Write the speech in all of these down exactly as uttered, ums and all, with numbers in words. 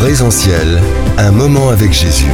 Présentiel, un moment avec Jésus.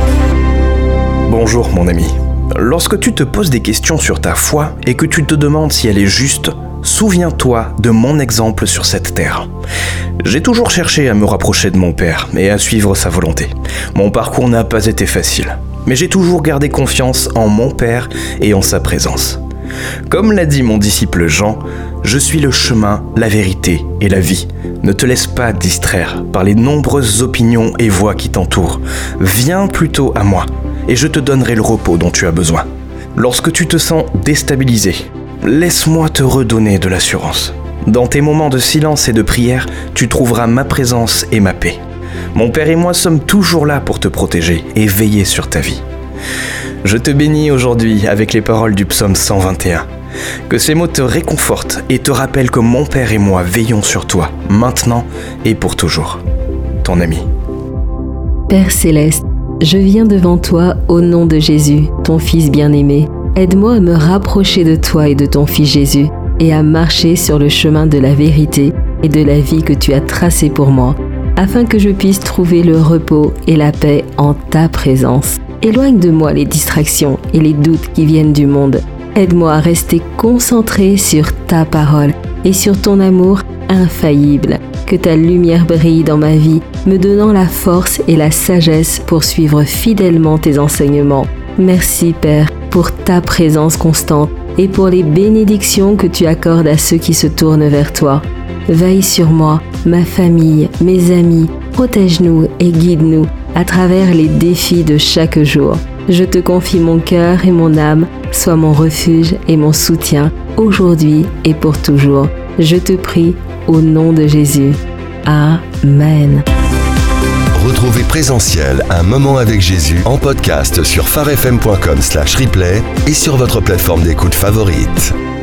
Bonjour mon ami. Lorsque tu te poses des questions sur ta foi et que tu te demandes si elle est juste, souviens-toi de mon exemple sur cette terre. J'ai toujours cherché à me rapprocher de mon Père et à suivre sa volonté. Mon parcours n'a pas été facile, mais j'ai toujours gardé confiance en mon Père et en sa présence. Comme l'a dit mon disciple Jean, je suis le chemin, la vérité et la vie. Ne te laisse pas distraire par les nombreuses opinions et voix qui t'entourent. Viens plutôt à moi et je te donnerai le repos dont tu as besoin. Lorsque tu te sens déstabilisé, laisse-moi te redonner de l'assurance. Dans tes moments de silence et de prière, tu trouveras ma présence et ma paix. Mon Père et moi sommes toujours là pour te protéger et veiller sur ta vie. Je te bénis aujourd'hui avec les paroles du psaume cent vingt et un. Que ces mots te réconfortent et te rappellent que mon Père et moi veillons sur toi, maintenant et pour toujours. Ton ami. Père Céleste, je viens devant toi au nom de Jésus, ton Fils bien-aimé. Aide-moi à me rapprocher de toi et de ton Fils Jésus et à marcher sur le chemin de la vérité et de la vie que tu as tracé pour moi, afin que je puisse trouver le repos et la paix en ta présence. Éloigne de moi les distractions et les doutes qui viennent du monde. Aide-moi à rester concentré sur ta parole et sur ton amour infaillible. Que ta lumière brille dans ma vie, me donnant la force et la sagesse pour suivre fidèlement tes enseignements. Merci Père pour ta présence constante et pour les bénédictions que tu accordes à ceux qui se tournent vers toi. Veille sur moi, ma famille, mes amis, protège-nous et guide-nous à travers les défis de chaque jour. Je te confie mon cœur et mon âme, sois mon refuge et mon soutien, aujourd'hui et pour toujours. Je te prie au nom de Jésus. Amen. Retrouvez Présentiel, un moment avec Jésus en podcast sur pharefm point com slash replay et sur votre plateforme d'écoute favorite.